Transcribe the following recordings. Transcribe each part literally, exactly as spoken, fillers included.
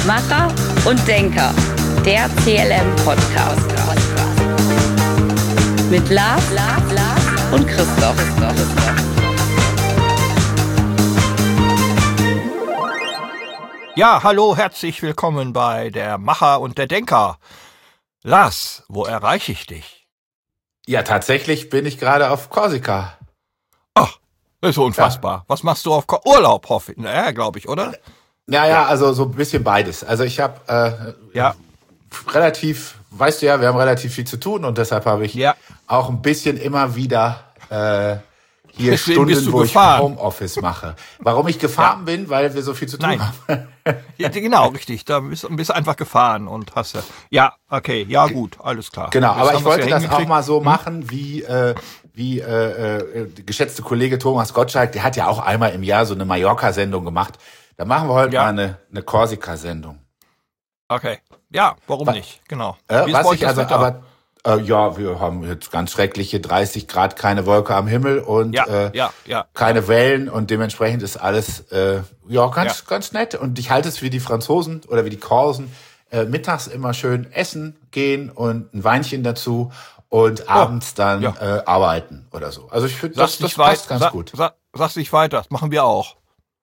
Macher und Denker, der C L M-Podcast. Mit Lars, Lars, Lars und Christoph. Ja, hallo, herzlich willkommen bei der Macher und der Denker. Lars, wo erreiche ich dich? Ja, tatsächlich bin ich gerade auf Korsika. Ach, das ist unfassbar. Ja. Was machst du auf Ko- Urlaub, hoffe ich? Naja, glaube ich, oder? Ja, ja, also so ein bisschen beides. Also ich habe äh, ja. relativ, weißt du ja, wir haben relativ viel zu tun und deshalb habe ich ja. auch ein bisschen immer wieder äh, hier Deswegen Stunden, wo gefahren. ich Homeoffice mache. Warum ich gefahren ja. bin? Weil wir so viel zu tun Nein. haben. Ja, genau, richtig. Da bist du einfach gefahren und hast du. Ja, okay, ja gut, alles klar. Genau, Jetzt aber haben ich wir's wollte ja das auch mal so hm? machen, wie äh, wie äh, äh, der geschätzte Kollege Thomas Gottschalk, der hat ja auch einmal im Jahr so eine Mallorca-Sendung gemacht. Da machen wir heute ja. mal eine, eine Korsika-Sendung. Okay, ja, warum Wa- nicht? Genau. Äh, Wie ist was bei euch ich das also, Wetter? aber äh, ja, wir haben jetzt ganz schreckliche dreißig Grad, keine Wolke am Himmel und Ja, äh, ja, ja. keine Wellen und dementsprechend ist alles äh, ja ganz Ja. ganz nett und ich halte es wie die Franzosen oder wie die Korsen äh, mittags immer schön essen gehen und ein Weinchen dazu und abends dann ja. äh, arbeiten oder so. Also ich finde, das, Sag's das nicht weit- passt ganz sag, gut. Sag, sag's nicht weiter, das machen wir auch.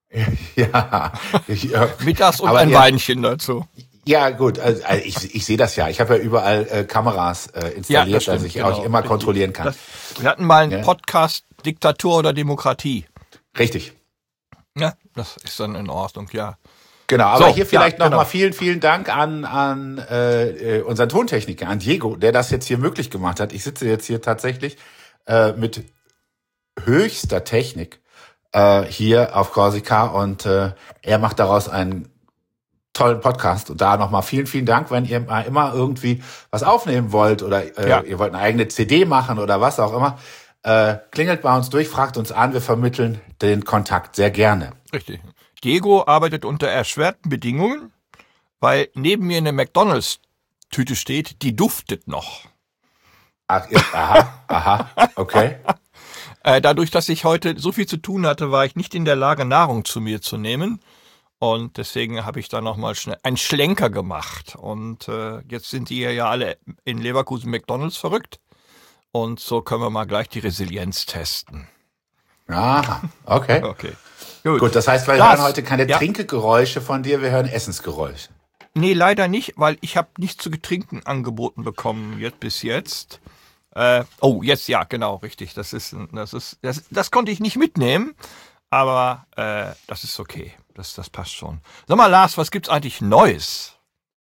Ja, ich, äh, Mittags und aber ein ja, Weinchen dazu. Ja, gut, also also ich, ich sehe das ja. Ich habe ja überall äh, Kameras äh, installiert, das stimmt, dass ich genau. auch immer Richtig. kontrollieren kann. Das, wir hatten mal einen Ja. Podcast Diktatur oder Demokratie. Richtig. Ja, das ist dann in Ordnung, ja. Genau, aber So, hier vielleicht ja, noch genau. mal vielen, vielen Dank an an äh, äh, unseren Tontechniker, an Diego, der das jetzt hier möglich gemacht hat. Ich sitze jetzt hier tatsächlich äh, mit höchster Technik äh, hier auf Korsika und äh, er macht daraus einen tollen Podcast. Und da nochmal vielen, vielen Dank, wenn ihr mal immer irgendwie was aufnehmen wollt oder äh, Ja. ihr wollt eine eigene C D machen oder was auch immer. Äh, klingelt bei uns durch, fragt uns an, wir vermitteln den Kontakt sehr gerne. Richtig. Diego arbeitet unter erschwerten Bedingungen, weil neben mir eine McDonalds-Tüte steht, die duftet noch. Ach, ja, aha, aha, okay. Äh, dadurch, dass ich heute so viel zu tun hatte, war ich nicht in der Lage, Nahrung zu mir zu nehmen. Und deswegen habe ich da nochmal schnell einen Schlenker gemacht. Und äh, jetzt sind die ja alle in Leverkusen McDonalds verrückt. Und so können wir mal gleich die Resilienz testen. Aha, okay. Okay. Gut. Gut, das heißt, wir Lars, hören heute keine ja. Trinkgeräusche von dir, wir hören Essensgeräusche. Nee, leider nicht, weil ich habe nichts zu getrinken angeboten bekommen jetzt bis jetzt. Äh, oh, jetzt ja, genau, richtig. Das ist, das ist, das, das konnte ich nicht mitnehmen, aber äh, das ist okay. Das, das passt schon. Sag mal, Lars, was gibt's eigentlich Neues?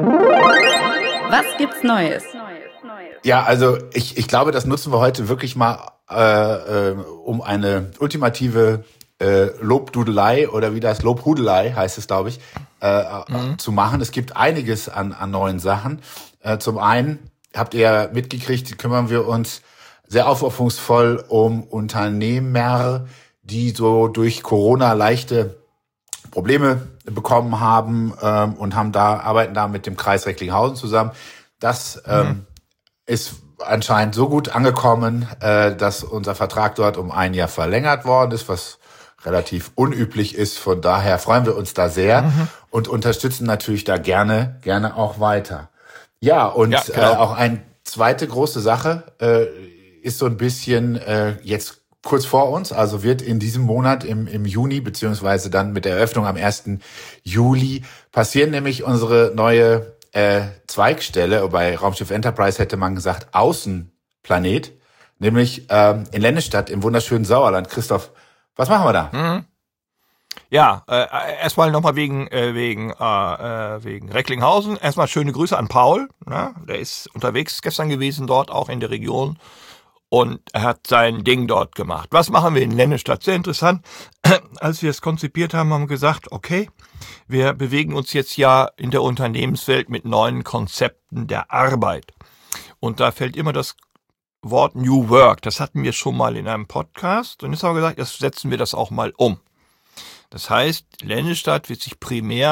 Was gibt's Neues? Ja, also ich, ich glaube, das nutzen wir heute wirklich mal, äh, äh, um eine ultimative äh, Lobdudelei oder wie das Lobhudelei heißt es, glaube ich, äh, mhm. zu machen. Es gibt einiges an, an neuen Sachen. Äh, zum einen habt ihr mitgekriegt, kümmern wir uns sehr aufopferungsvoll um Unternehmer, die so durch Corona leichte Probleme bekommen haben ähm, und haben da arbeiten da mit dem Kreis Recklinghausen zusammen. Das ähm, mhm. ist anscheinend so gut angekommen, äh, dass unser Vertrag dort um ein Jahr verlängert worden ist, was relativ unüblich ist. Von daher freuen wir uns da sehr mhm. und unterstützen natürlich da gerne, gerne auch weiter. Ja, und ja, genau. äh, auch eine zweite große Sache äh, ist so ein bisschen äh, jetzt kurz vor uns, also wird in diesem Monat im, im Juni, beziehungsweise dann mit der Eröffnung am ersten Juli passieren nämlich unsere neue äh, Zweigstelle, bei Raumschiff Enterprise hätte man gesagt Außenplanet, nämlich ähm, in Lennestadt im wunderschönen Sauerland. Christoph, was machen wir da? Mhm. Ja, äh, erstmal nochmal wegen äh, wegen äh, wegen Recklinghausen. Erstmal schöne Grüße an Paul. Ne? Der ist unterwegs gestern gewesen dort, auch in der Region. Und er hat sein Ding dort gemacht. Was machen wir in Lennestadt? Sehr interessant. Als wir es konzipiert haben, haben wir gesagt, okay, wir bewegen uns jetzt ja in der Unternehmenswelt mit neuen Konzepten der Arbeit. Und da fällt immer das Wort New Work. Das hatten wir schon mal in einem Podcast. Und jetzt haben wir gesagt, jetzt setzen wir das auch mal um. Das heißt, Lennestadt wird sich primär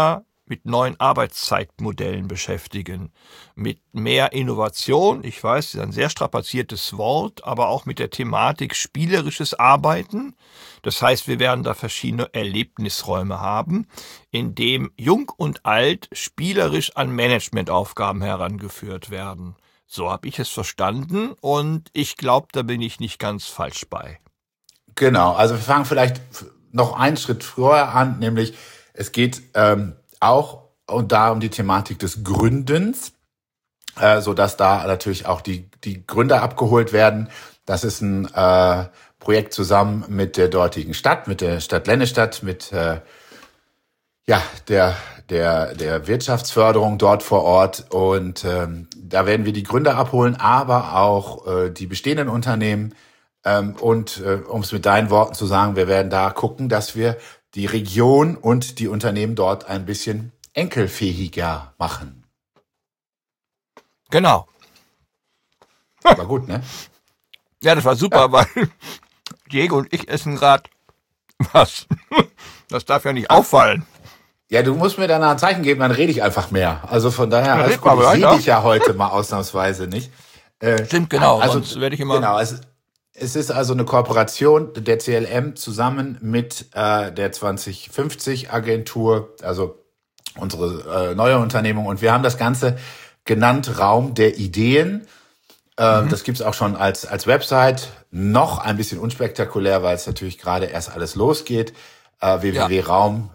mit neuen Arbeitszeitmodellen beschäftigen, mit mehr Innovation. Ich weiß, das ist ein sehr strapaziertes Wort, aber auch mit der Thematik spielerisches Arbeiten. Das heißt, wir werden da verschiedene Erlebnisräume haben, in dem Jung und Alt spielerisch an Managementaufgaben herangeführt werden. So habe ich es verstanden und ich glaube, da bin ich nicht ganz falsch bei. Genau, also wir fangen vielleicht noch einen Schritt vorher an, nämlich es geht ähm, auch und da um die Thematik des Gründens, äh, so dass da natürlich auch die die Gründer abgeholt werden. Das ist ein äh, Projekt zusammen mit der dortigen Stadt, mit der Stadt Lennestadt, mit äh, ja der der der Wirtschaftsförderung dort vor Ort und ähm, da werden wir die Gründer abholen, aber auch äh, die bestehenden Unternehmen. Ähm, und äh, um es mit deinen Worten zu sagen, wir werden da gucken, dass wir die Region und die Unternehmen dort ein bisschen enkelfähiger machen. Genau. War gut, ne? Ja, das war super, ja. Weil Diego und ich essen gerade was. Das darf ja nicht auffallen. Ja, du musst mir dann ein Zeichen geben, dann rede ich einfach mehr. Also von daher, ja, alles gut, ich sehe dich ja heute mal ausnahmsweise nicht. Äh, Stimmt, genau. Also sonst werde ich immer. Genau, es, es ist also eine Kooperation der C L M zusammen mit äh, der zwanzig fünfzig Agentur, also unsere äh, neue Unternehmung. Und wir haben das Ganze genannt Raum der Ideen. Äh, mhm. Das gibt's auch schon als als Website. Noch ein bisschen unspektakulär, weil es natürlich gerade erst alles losgeht. Äh, w w w punkt raum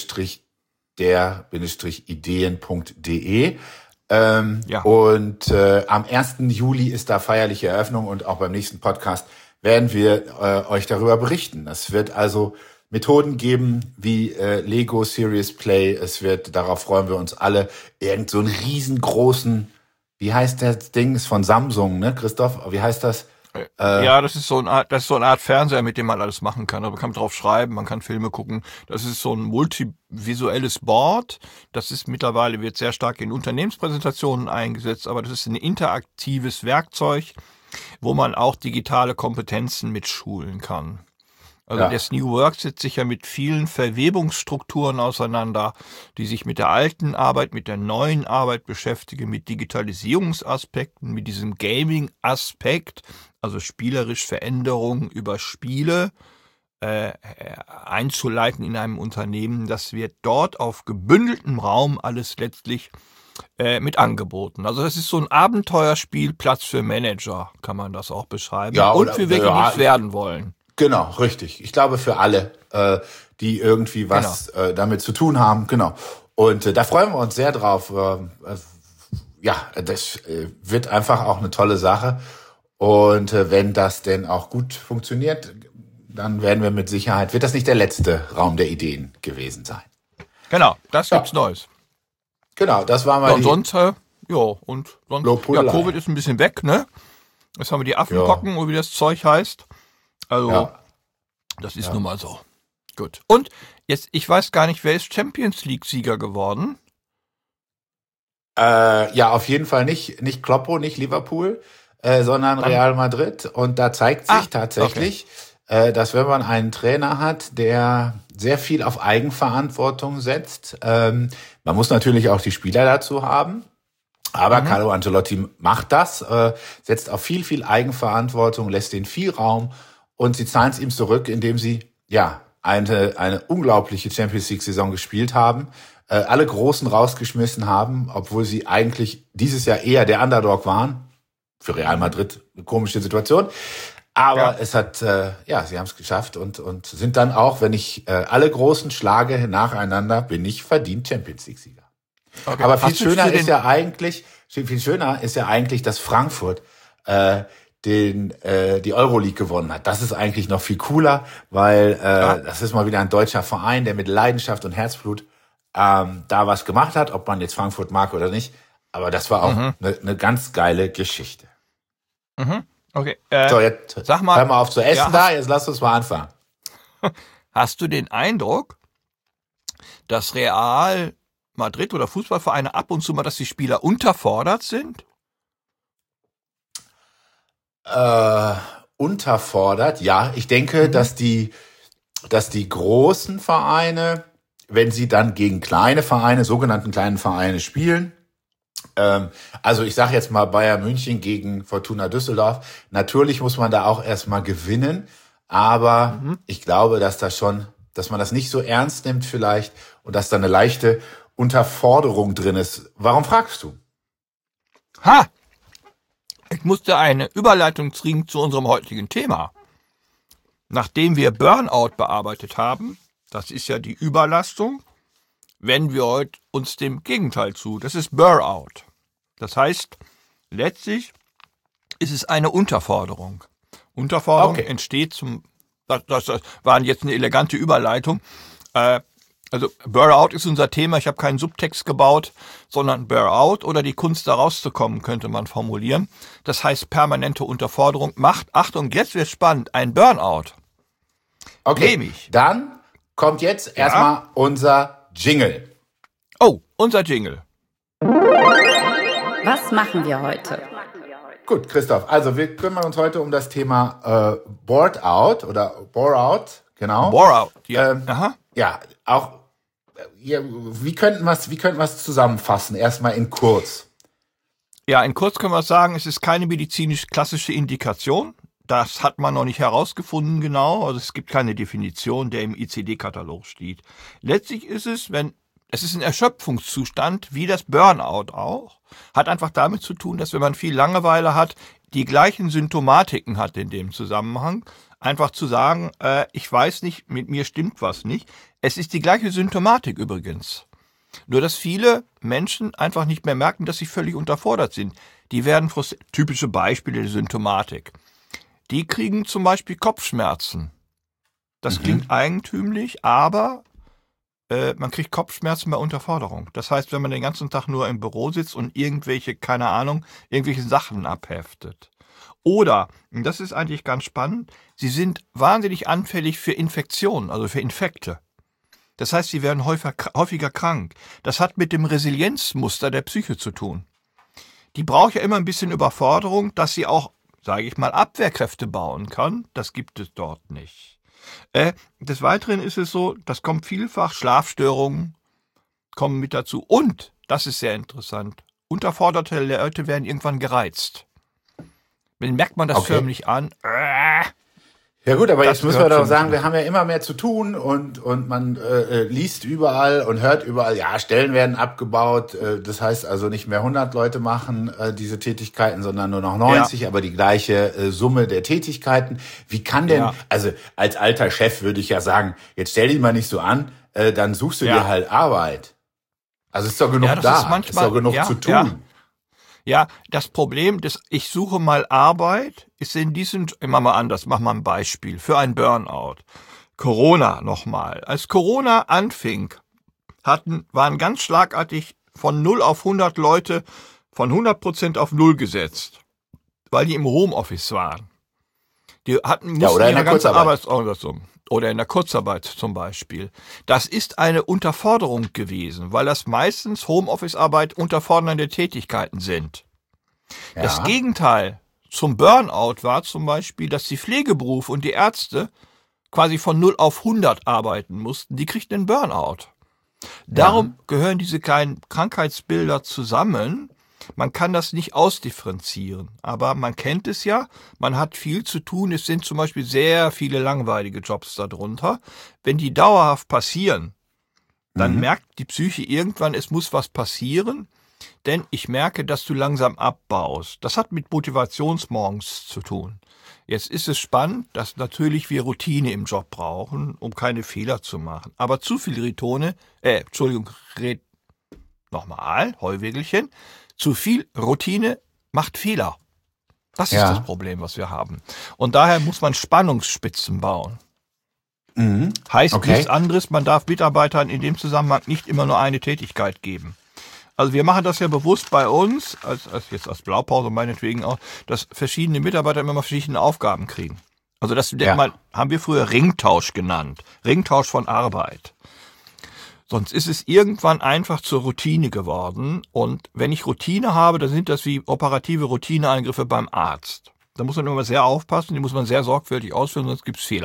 der ideen punkt de. Ähm, ja. Und äh, am ersten Juli ist da feierliche Eröffnung und auch beim nächsten Podcast werden wir äh, euch darüber berichten. Es wird also Methoden geben wie äh, Lego Serious Play. Es wird, darauf freuen wir uns alle, irgend so einen riesengroßen, wie heißt das Ding, ist von Samsung, ne, Christoph? Wie heißt das? Äh, ja, das ist so eine Art, das ist so eine Art Fernseher, mit dem man alles machen kann. Aber man kann drauf schreiben, man kann Filme gucken. Das ist so ein multivisuelles Board. Das ist mittlerweile, wird sehr stark in Unternehmenspräsentationen eingesetzt, aber das ist ein interaktives Werkzeug, wo man auch digitale Kompetenzen mitschulen kann. Also ja. Das New Work setzt sich ja mit vielen Verwebungsstrukturen auseinander, die sich mit der alten Arbeit, mit der neuen Arbeit beschäftigen, mit Digitalisierungsaspekten, mit diesem Gaming-Aspekt, also spielerisch Veränderungen über Spiele äh, einzuleiten in einem Unternehmen. Das wird dort auf gebündeltem Raum alles letztlich äh, mit angeboten. Also das ist so ein Abenteuerspiel, Platz für Manager, kann man das auch beschreiben. Ja, und oder, für welche, ja, die es werden wollen. Genau, richtig. Ich glaube für alle, äh, die irgendwie was genau. äh, damit zu tun haben. Genau. Und äh, da freuen wir uns sehr drauf. Äh, äh, ja, das äh, wird einfach auch eine tolle Sache. Und äh, wenn das denn auch gut funktioniert, dann werden wir mit Sicherheit, wird das nicht der letzte Raum der Ideen gewesen sein. Genau, das gibt's ja. Neues. Genau, das war mal ja, die... Und sonst, äh, ja, und sonst, ja, Covid ist ein bisschen weg, ne? Jetzt haben wir die Affenpocken, ja. oder wie das Zeug heißt. Also, ja. das ist ja. nun mal so. Gut. Und jetzt, ich weiß gar nicht, wer ist Champions League-Sieger geworden? Äh, ja, auf jeden Fall nicht, nicht Kloppo, nicht Liverpool, äh, sondern Real Madrid. Und da zeigt sich ah, tatsächlich, okay. äh, dass wenn man einen Trainer hat, der sehr viel auf Eigenverantwortung setzt, ähm, man muss natürlich auch die Spieler dazu haben. Aber mhm. Carlo Ancelotti macht das, äh, setzt auf viel, viel Eigenverantwortung, lässt den viel Raum. Und sie zahlen es ihm zurück, indem sie ja eine eine unglaubliche Champions League Saison gespielt haben, äh, alle Großen rausgeschmissen haben, obwohl sie eigentlich dieses Jahr eher der Underdog waren. Für Real Madrid eine komische Situation, aber ja. es hat äh, ja sie haben es geschafft und und sind dann auch, wenn ich äh, alle Großen schlage nacheinander, bin ich verdient Champions League Sieger. Okay. Aber viel schöner ist ja eigentlich viel schöner ist ja eigentlich, dass Frankfurt äh, den äh, die Euroleague gewonnen hat. Das ist eigentlich noch viel cooler, weil äh, ja. das ist mal wieder ein deutscher Verein, der mit Leidenschaft und Herzblut ähm, da was gemacht hat, ob man jetzt Frankfurt mag oder nicht. Aber das war auch eine mhm. ne ganz geile Geschichte. Mhm. Okay. Äh, so, jetzt sag mal, hör mal auf zu essen ja, da, jetzt lass uns mal anfangen. Hast du den Eindruck, dass Real Madrid oder Fußballvereine ab und zu mal, dass die Spieler unterfordert sind? Äh, unterfordert, ja. Ich denke, mhm. dass die, dass die großen Vereine wenn sie dann gegen kleine Vereine, sogenannten kleinen Vereine spielen. Ähm, also ich sage jetzt mal Bayern München gegen Fortuna Düsseldorf. Natürlich muss man da auch erstmal gewinnen, aber mhm. ich glaube, dass das schon, dass man das nicht so ernst nimmt vielleicht und dass da eine leichte Unterforderung drin ist. Warum fragst du? Ha! Ich musste eine Überleitung kriegen zu unserem heutigen Thema. Nachdem wir Burnout bearbeitet haben, das ist ja die Überlastung, wenden wir heute uns dem Gegenteil zu. Das ist Burnout. Das heißt, letztlich ist es eine Unterforderung. Unterforderung okay. entsteht zum, das, das, das war jetzt eine elegante Überleitung. Äh, also Burnout ist unser Thema. Ich habe keinen Subtext gebaut, sondern Burnout oder die Kunst da rauszukommen, könnte man formulieren. Das heißt, permanente Unterforderung macht, Achtung, jetzt wird spannend, ein Burnout. Okay, Nämlich, dann kommt jetzt ja. erstmal unser Jingle. Oh, unser Jingle. Was machen wir heute? Gut, Christoph, also wir kümmern uns heute um das Thema äh, Bored Out oder Bore Out, genau. Bore Out, ja. Ähm, Aha. Ja, auch, ja, wie könnten wir es wie könnten wir es zusammenfassen? Erstmal in kurz. Ja, in kurz können wir sagen, es ist keine medizinisch klassische Indikation. Das hat man noch nicht herausgefunden genau. Also es gibt keine Definition, der im I C D-Katalog steht. Letztlich ist es, wenn es ist ein Erschöpfungszustand, wie das Burnout auch. Hat einfach damit zu tun, dass wenn man viel Langeweile hat, die gleichen Symptomatiken hat in dem Zusammenhang. Einfach zu sagen, äh, ich weiß nicht, mit mir stimmt was nicht. Es ist die gleiche Symptomatik übrigens. Nur, dass viele Menschen einfach nicht mehr merken, dass sie völlig unterfordert sind. Die werden frustriert. Typische Beispiele der Symptomatik. Die kriegen zum Beispiel Kopfschmerzen. Das mhm. klingt eigentümlich, aber äh, man kriegt Kopfschmerzen bei Unterforderung. Das heißt, wenn man den ganzen Tag nur im Büro sitzt und irgendwelche, keine Ahnung, irgendwelche Sachen abheftet. Oder, und das ist eigentlich ganz spannend, sie sind wahnsinnig anfällig für Infektionen, also für Infekte. Das heißt, sie werden häufiger, häufiger krank. Das hat mit dem Resilienzmuster der Psyche zu tun. Die braucht ja immer ein bisschen Überforderung, dass sie auch, sage ich mal, Abwehrkräfte bauen kann. Das gibt es dort nicht. Äh, des Weiteren ist es so, das kommt vielfach, Schlafstörungen kommen mit dazu. Und, das ist sehr interessant, unterforderte Leute werden irgendwann gereizt. Dann merkt man das okay. förmlich an. Äh, Ja gut, aber jetzt müssen wir doch sagen, wir haben ja immer mehr zu tun und und man äh, liest überall und hört überall, ja, Stellen werden abgebaut. Äh, das heißt also nicht mehr hundert Leute machen äh, diese Tätigkeiten, sondern nur noch neunzig, ja. aber die gleiche äh, Summe der Tätigkeiten. Wie kann denn, ja. also als alter Chef würde ich ja sagen, jetzt stell dich mal nicht so an, äh, dann suchst du ja. dir halt Arbeit. Also ist doch genug ja, da, ist, manchmal, ist doch genug ja, zu tun. Ja. Ja, das Problem des Ich suche mal Arbeit ist in diesem, ich mach mal anders, mach mal ein Beispiel für ein Burnout. Corona nochmal. Als Corona anfing, hatten, waren ganz schlagartig von null auf hundert Leute von hundert Prozent auf null gesetzt, weil die im Homeoffice waren. Die hatten, mussten ja, oder in ihre der ganze Kurzarbeit. Arbeitsorganisation oder in der Kurzarbeit zum Beispiel. Das ist eine Unterforderung gewesen, weil das meistens Homeoffice-Arbeit unterfordernde Tätigkeiten sind. Ja. Das Gegenteil zum Burnout war zum Beispiel, dass die Pflegeberufe und die Ärzte quasi von null auf hundert arbeiten mussten. Die kriegten einen Burnout. Darum ja. gehören diese kleinen Krankheitsbilder zusammen. Man kann das nicht ausdifferenzieren, aber man kennt es ja, man hat viel zu tun, es sind zum Beispiel sehr viele langweilige Jobs darunter. Wenn die dauerhaft passieren, dann mhm. merkt die Psyche irgendwann, es muss was passieren, denn ich merke, dass du langsam abbaust. Das hat mit Motivationsmorgens zu tun. Jetzt ist es spannend, dass natürlich wir Routine im Job brauchen, um keine Fehler zu machen. Aber zu viel Ritone, äh, Entschuldigung, Red, nochmal, Heuwegelchen, zu viel Routine macht Fehler. Das ja. ist das Problem, was wir haben. Und daher muss man Spannungsspitzen bauen. Mhm. Heißt okay. nichts anderes, man darf Mitarbeitern in dem Zusammenhang nicht immer nur eine Tätigkeit geben. Also wir machen das ja bewusst bei uns, als, als jetzt als Blaupause meinetwegen auch, dass verschiedene Mitarbeiter immer verschiedene Aufgaben kriegen. Also das ja. mal, haben wir früher Ringtausch genannt. Ringtausch von Arbeit. Sonst ist es irgendwann einfach zur Routine geworden. Und wenn ich Routine habe, dann sind das wie operative Routineeingriffe beim Arzt. Da muss man immer sehr aufpassen, die muss man sehr sorgfältig ausführen, sonst gibt's Fehler.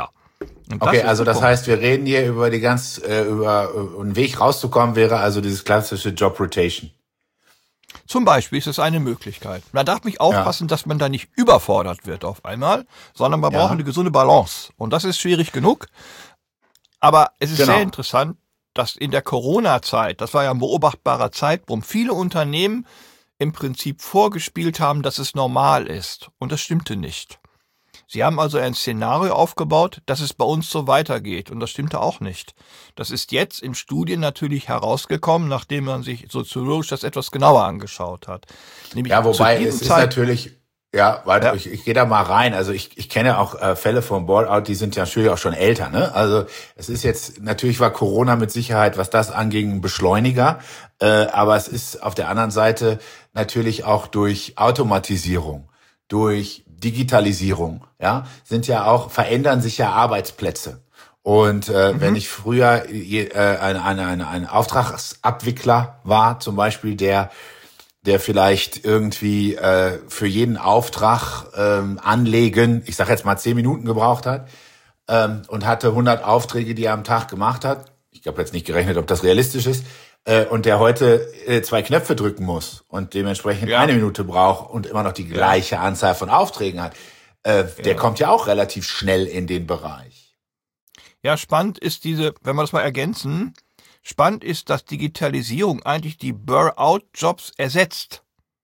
Und das Okay, ist also der das Punkt. heißt, wir reden hier über die ganz, äh, über äh, einen Weg rauszukommen wäre also dieses klassische Job Rotation. Zum Beispiel ist es eine Möglichkeit. Man darf mich Ja. aufpassen, dass man da nicht überfordert wird auf einmal, sondern man Ja. braucht eine gesunde Balance. Und das ist schwierig genug. Aber es ist Genau. sehr interessant, dass in der Corona-Zeit, das war ja ein beobachtbarer Zeitpunkt, viele Unternehmen im Prinzip vorgespielt haben, dass es normal ist. Und das stimmte nicht. Sie haben also ein Szenario aufgebaut, dass es bei uns so weitergeht. Und das stimmte auch nicht. Das ist jetzt in Studien natürlich herausgekommen, nachdem man sich soziologisch das etwas genauer angeschaut hat. Nämlich Ja, wobei zu diesem es ist Zeit- natürlich, ja, warte, Ja. ich, ich gehe da mal rein. Also ich, ich kenne auch äh, Fälle vom Burnout, die sind ja natürlich auch schon älter. Ne? Also es ist jetzt, natürlich war Corona mit Sicherheit, was das anging, ein Beschleuniger. Äh, aber es ist auf der anderen Seite natürlich auch durch Automatisierung, durch Digitalisierung, ja, sind ja auch, verändern sich ja Arbeitsplätze. Und äh, Mhm. wenn ich früher je, äh, ein, ein, ein, ein Auftragsabwickler war, zum Beispiel, der der vielleicht irgendwie äh, für jeden Auftrag ähm, anlegen, ich sage jetzt mal zehn Minuten gebraucht hat ähm, und hatte hundert Aufträge, die er am Tag gemacht hat. Ich habe jetzt nicht gerechnet, ob das realistisch ist. Äh, und der heute äh, zwei Knöpfe drücken muss und dementsprechend Ja. eine Minute braucht und immer noch die gleiche Anzahl von Aufträgen hat, äh, der Ja. kommt ja auch relativ schnell in den Bereich. Ja, spannend ist diese, wenn wir das mal ergänzen, spannend ist, dass Digitalisierung eigentlich die Burnout-Jobs ersetzt.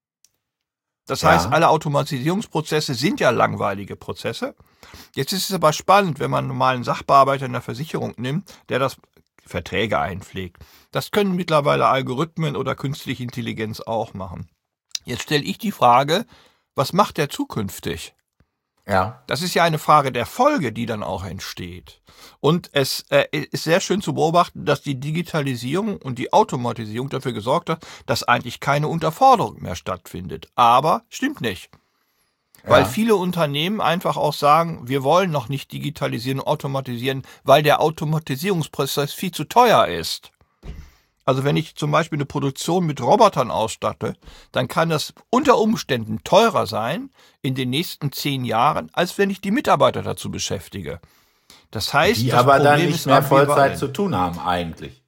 Das Ja. heißt, alle Automatisierungsprozesse sind ja langweilige Prozesse. Jetzt ist es aber spannend, wenn man einen normalen Sachbearbeiter in der Versicherung nimmt, der das Verträge einpflegt. Das können mittlerweile Algorithmen oder künstliche Intelligenz auch machen. Jetzt stelle ich die Frage, was macht der zukünftig? Ja. Das ist ja eine Frage der Folge, die dann auch entsteht. Und es äh, ist sehr schön zu beobachten, dass die Digitalisierung und die Automatisierung dafür gesorgt hat, dass eigentlich keine Unterforderung mehr stattfindet. Aber stimmt nicht. Weil Ja. viele Unternehmen einfach auch sagen, wir wollen noch nicht digitalisieren und automatisieren, weil der Automatisierungsprozess viel zu teuer ist. Also wenn ich zum Beispiel eine Produktion mit Robotern ausstatte, dann kann das unter Umständen teurer sein in den nächsten zehn Jahren, als wenn ich die Mitarbeiter dazu beschäftige. Das heißt, Die das aber Problem dann nicht ist mehr Vollzeit ambivalent. zu tun haben eigentlich.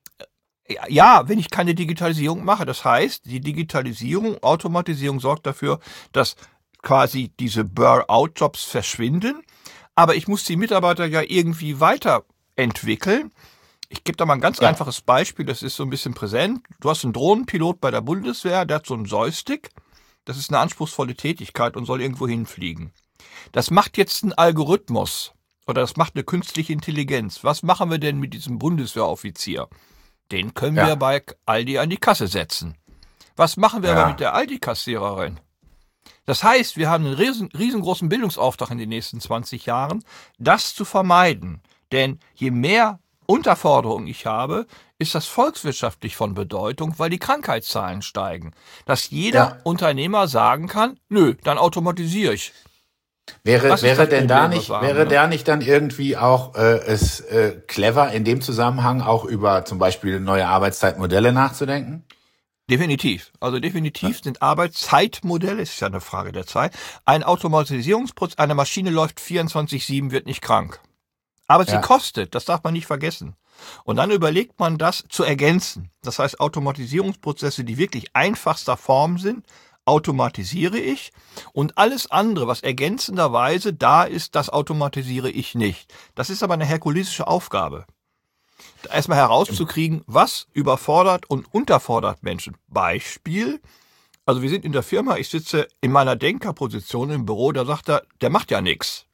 Ja, wenn ich keine Digitalisierung mache. Das heißt, die Digitalisierung, Automatisierung sorgt dafür, dass quasi diese Burnout-Jobs verschwinden. Aber ich muss die Mitarbeiter ja irgendwie weiterentwickeln. Ich gebe da mal ein ganz Ja. einfaches Beispiel, das ist so ein bisschen präsent. Du hast einen Drohnenpilot bei der Bundeswehr, der hat so einen Joystick. Das ist eine anspruchsvolle Tätigkeit und soll irgendwo hinfliegen. Das macht jetzt ein Algorithmus oder das macht eine künstliche Intelligenz. Was machen wir denn mit diesem Bundeswehroffizier? Den können Ja. wir bei Aldi an die Kasse setzen. Was machen wir Ja. aber mit der Aldi-Kassiererin? Das heißt, wir haben einen riesen, riesengroßen Bildungsauftrag in den nächsten zwanzig Jahren, das zu vermeiden. Denn je mehr Unterforderung ich habe, ist das volkswirtschaftlich von Bedeutung, weil die Krankheitszahlen steigen. Dass jeder Ja. Unternehmer sagen kann, nö, dann automatisiere ich. Wäre, Das ist wäre das denn Problem, da was nicht, wir haben, wäre ne? da nicht dann irgendwie auch äh, es äh, clever in dem Zusammenhang auch über zum Beispiel neue Arbeitszeitmodelle nachzudenken? Definitiv. Also definitiv sind Arbeitszeitmodelle, ist ja eine Frage der Zeit. Ein Automatisierungsprozess, eine Maschine läuft vierundzwanzig sieben, wird nicht krank. Aber sie Ja. kostet, das darf man nicht vergessen. Und dann überlegt man das zu ergänzen. Das heißt, Automatisierungsprozesse, die wirklich einfachster Form sind, automatisiere ich. Und alles andere, was ergänzenderweise da ist, das automatisiere ich nicht. Das ist aber eine herkulesische Aufgabe. Erstmal herauszukriegen, was überfordert und unterfordert Menschen. Beispiel, also wir sind in der Firma, ich sitze in meiner Denkerposition im Büro, da sagt er, der macht ja nichts.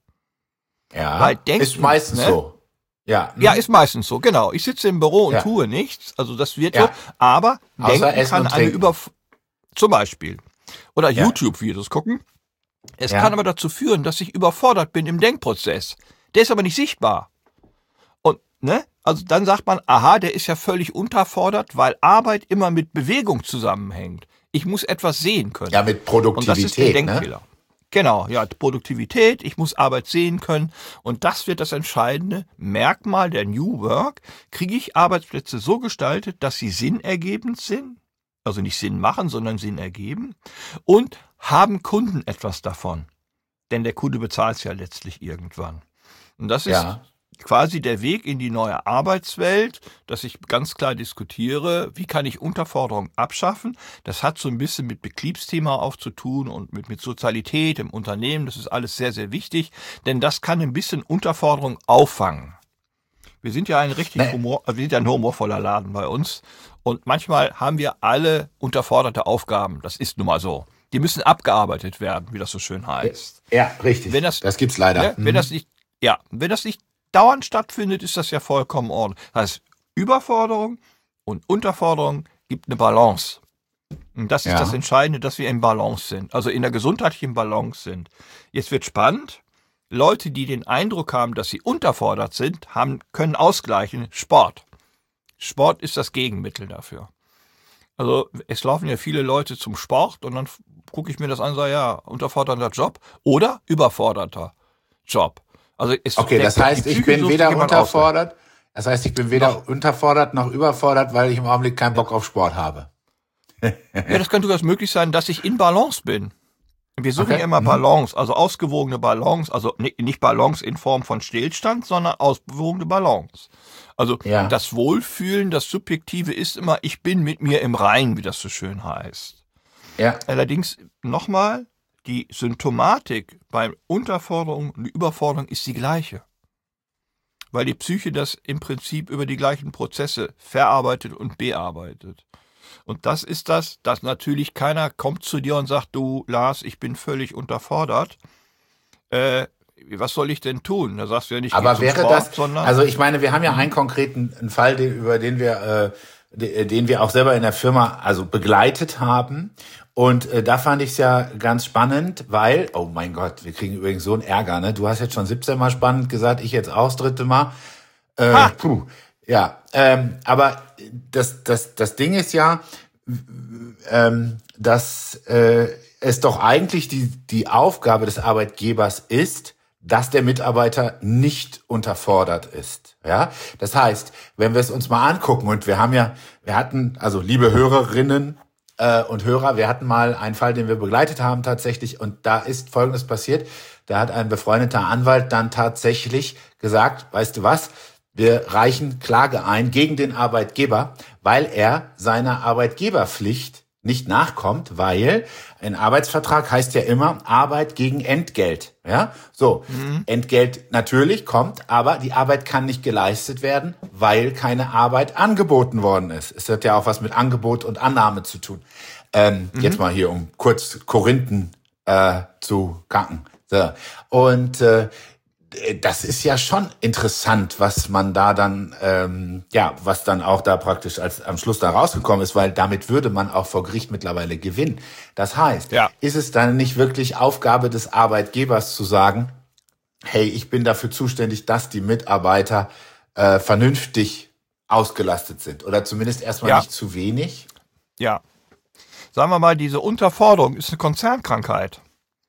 Ja, Weil denken, ist meistens ne? so. Ja, hm. Ja, ist meistens so, genau. Ich sitze im Büro und Ja. tue nichts, also das wird Ja. so, aber Außer denken Essen kann und eine Trinken. über zum Beispiel oder Ja. YouTube-Videos gucken. Es Ja. kann aber dazu führen, dass ich überfordert bin im Denkprozess. Der ist aber nicht sichtbar. Und ne, also dann sagt man, aha, der ist ja völlig unterfordert, weil Arbeit immer mit Bewegung zusammenhängt. Ich muss etwas sehen können. Ja, mit Und das ist der Produktivität, ne? Denkfehler. Genau, ja, Produktivität, ich muss Arbeit sehen können und das wird das entscheidende Merkmal der New Work. Kriege ich Arbeitsplätze so gestaltet, dass sie sinnergebend sind, also nicht Sinn machen, sondern Sinn ergeben und haben Kunden etwas davon, denn der Kunde bezahlt es ja letztlich irgendwann. Und das ist Ja. quasi der Weg in die neue Arbeitswelt, dass ich ganz klar diskutiere, wie kann ich Unterforderung abschaffen. Das hat so ein bisschen mit Betriebsthema auch zu tun und mit, mit Sozialität im Unternehmen. Das ist alles sehr, sehr wichtig, denn das kann ein bisschen Unterforderung auffangen. Wir sind ja ein richtig Nee. Humor, wir sind ja ein humorvoller Laden bei uns und manchmal haben wir alle unterforderte Aufgaben. Das ist nun mal so. Die müssen abgearbeitet werden, wie das so schön heißt. Ja, richtig. Wenn das, das gibt's leider. Ja, wenn das nicht, ja, wenn das nicht dauernd stattfindet, ist das ja vollkommen ordentlich. Das heißt, Überforderung und Unterforderung gibt eine Balance. Und das ist Ja. das Entscheidende, dass wir im Balance sind, also in der gesundheitlichen Balance sind. Jetzt wird spannend. Leute, die den Eindruck haben, dass sie unterfordert sind, haben, können ausgleichen. Sport. Sport ist das Gegenmittel dafür. Also es laufen ja viele Leute zum Sport und dann gucke ich mir das an und sage, ja, unterfordernder Job oder überforderter Job. Also es, Okay, der, das heißt, die ich Psyche bin sucht weder sich jemand unterfordert, das heißt, ich bin weder Noch- unterfordert noch überfordert, weil ich im Augenblick keinen Bock auf Sport habe. aus. Ja, das könnte durchaus möglich sein, dass ich in Balance bin. Wir suchen Okay. ja immer Mhm. Balance, also ausgewogene Balance, also ni- nicht Balance in Form von Stillstand, sondern ausgewogene Balance. Also Ja. das Wohlfühlen, das Subjektive ist immer, ich bin mit mir im Reinen, wie das so schön heißt. Ja, Allerdings nochmal, die Symptomatik bei Unterforderung und Überforderung ist die gleiche. Weil die Psyche das im Prinzip über die gleichen Prozesse verarbeitet und bearbeitet. Und das ist das, dass natürlich keiner kommt zu dir und sagt, du Lars, ich bin völlig unterfordert. Äh, was soll ich denn tun? Da sagst du ja nicht, geh aber zum wäre Sport, das, sondern also ich meine, wir haben ja einen konkreten einen Fall, den, über den wir, äh, de- den wir auch selber in der Firma also begleitet haben. Und äh, da fand ich es ja ganz spannend, weil, oh mein Gott, wir kriegen übrigens so einen Ärger, ne? Du hast jetzt schon siebzehn Mal spannend gesagt, ich jetzt auch das dritte Mal. Äh, Ha! puh, ja, ähm, aber das, das, das Ding ist ja, ähm, dass äh, es doch eigentlich die, die Aufgabe des Arbeitgebers ist, dass der Mitarbeiter nicht unterfordert ist. Ja, das heißt, wenn wir es uns mal angucken und wir haben ja, wir hatten, also liebe Hörerinnen äh, und Hörer, wir hatten mal einen Fall, den wir begleitet haben tatsächlich und da ist Folgendes passiert. Da hat ein befreundeter Anwalt dann tatsächlich gesagt, weißt du was, wir reichen Klage ein gegen den Arbeitgeber, weil er seiner Arbeitgeberpflicht nicht nachkommt, weil ein Arbeitsvertrag heißt ja immer Arbeit gegen Entgelt. Ja, so mhm. Entgelt natürlich kommt, aber die Arbeit kann nicht geleistet werden, weil keine Arbeit angeboten worden ist. Es hat ja auch was mit Angebot und Annahme zu tun. Ähm, mhm. Jetzt mal hier, um kurz Korinthen äh, zu kacken. So. Und äh, das ist ja schon interessant, was man da dann, ähm, ja, was dann auch da praktisch als am Schluss da rausgekommen ist, weil damit würde man auch vor Gericht mittlerweile gewinnen. Das heißt, ja. ist es dann nicht wirklich Aufgabe des Arbeitgebers zu sagen, hey, ich bin dafür zuständig, dass die Mitarbeiter äh, vernünftig ausgelastet sind oder zumindest erstmal ja. nicht zu wenig? Ja. Sagen wir mal, diese Unterforderung ist eine Konzernkrankheit.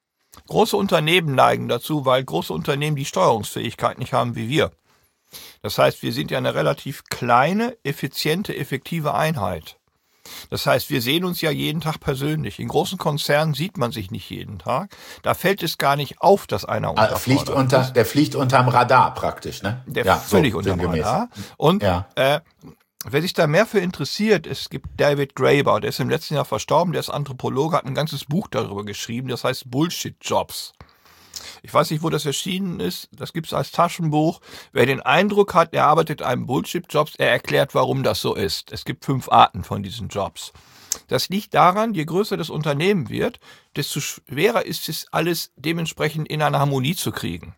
Große Unternehmen neigen dazu, weil große Unternehmen die Steuerungsfähigkeit nicht haben wie wir. Das heißt, wir sind ja eine relativ kleine, effiziente, effektive Einheit. Das heißt, wir sehen uns ja jeden Tag persönlich. In großen Konzernen sieht man sich nicht jeden Tag. Da fällt es gar nicht auf, dass einer Also unterfordert fliegt unter, ist. Der fliegt unterm Radar praktisch, ne? Der ja, völlig so, unterm sinngemäß. Radar. Und ja. äh, wer sich da mehr für interessiert, es gibt David Graeber, der ist im letzten Jahr verstorben, der ist Anthropologe, hat ein ganzes Buch darüber geschrieben, das heißt Bullshit-Jobs. Ich weiß nicht, wo das erschienen ist, das gibt es als Taschenbuch. Wer den Eindruck hat, er arbeitet einem Bullshit-Jobs, er erklärt, warum das so ist. Es gibt fünf Arten von diesen Jobs. Das liegt daran, je größer das Unternehmen wird, desto schwerer ist es, alles dementsprechend in eine Harmonie zu kriegen.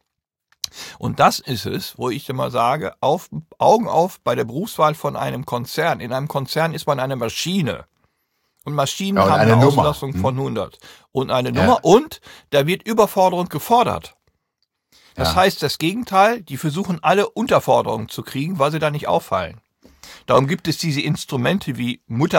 Und das ist es, wo ich immer sage, auf, Augen auf bei der Berufswahl von einem Konzern. In einem Konzern ist man eine Maschine. Und Maschinen ja, und haben eine eine Nummer. Auslastung von hundert. Und eine Ja. Nummer. Und da wird Überforderung gefordert. Das Ja. heißt, das Gegenteil, die versuchen alle Unterforderung zu kriegen, weil sie da nicht auffallen. Darum gibt es diese Instrumente wie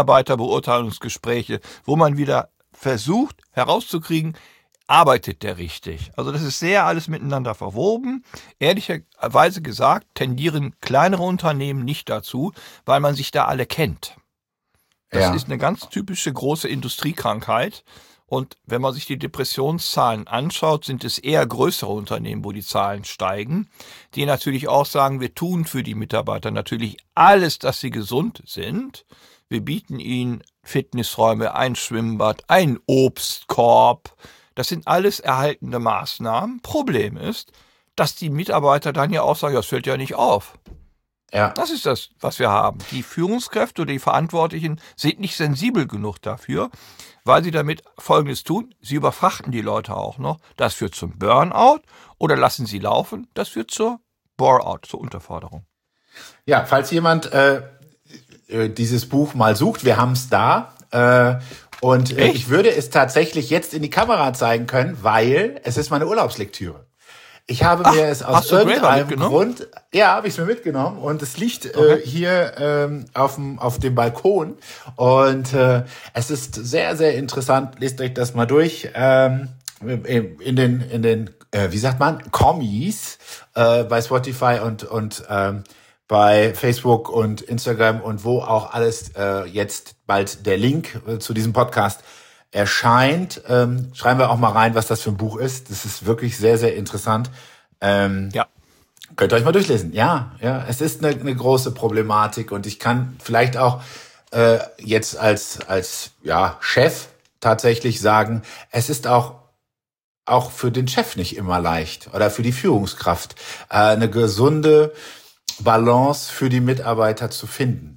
Mitarbeiterbeurteilungsgespräche, wo man wieder versucht herauszukriegen, arbeitet der richtig? Also das ist sehr alles miteinander verwoben. Ehrlicherweise gesagt, tendieren kleinere Unternehmen nicht dazu, weil man sich da alle kennt. Das Ja. ist eine ganz typische große Industriekrankheit. Und wenn man sich die Depressionszahlen anschaut, sind es eher größere Unternehmen, wo die Zahlen steigen, die natürlich auch sagen, wir tun für die Mitarbeiter natürlich alles, dass sie gesund sind. Wir bieten ihnen Fitnessräume, ein Schwimmbad, einen Obstkorb. Das sind alles erhaltende Maßnahmen. Problem ist, dass die Mitarbeiter dann ja auch sagen, das fällt ja nicht auf. Ja. Das ist das, was wir haben. Die Führungskräfte oder die Verantwortlichen sind nicht sensibel genug dafür, weil sie damit Folgendes tun. Sie überfrachten die Leute auch noch. Das führt zum Burnout oder lassen sie laufen. Das führt zur Bore-out, zur Unterforderung. Ja, falls jemand äh, dieses Buch mal sucht, wir haben es da. Äh, und äh, ich würde es tatsächlich jetzt in die Kamera zeigen können, weil es ist meine Urlaubslektüre. Ich habe Ach, mir es aus irgendeinem Grund, ja, habe ich es mir mitgenommen und es liegt okay. äh, hier ähm, auf dem auf dem Balkon und äh, es ist sehr sehr interessant. Lest euch das mal durch ähm, in den in den äh, wie sagt man Kommis äh, bei Spotify und und ähm, bei Facebook und Instagram und wo auch alles äh, jetzt bald der Link äh, zu diesem Podcast erscheint. Ähm, schreiben wir auch mal rein, was das für ein Buch ist. Das ist wirklich sehr, sehr interessant. Ähm, ja. Könnt ihr euch mal durchlesen. Ja, ja, es ist eine, eine große Problematik und ich kann vielleicht auch äh, jetzt als als ja Chef tatsächlich sagen, es ist auch auch für den Chef nicht immer leicht oder für die Führungskraft äh, eine gesunde Balance für die Mitarbeiter zu finden.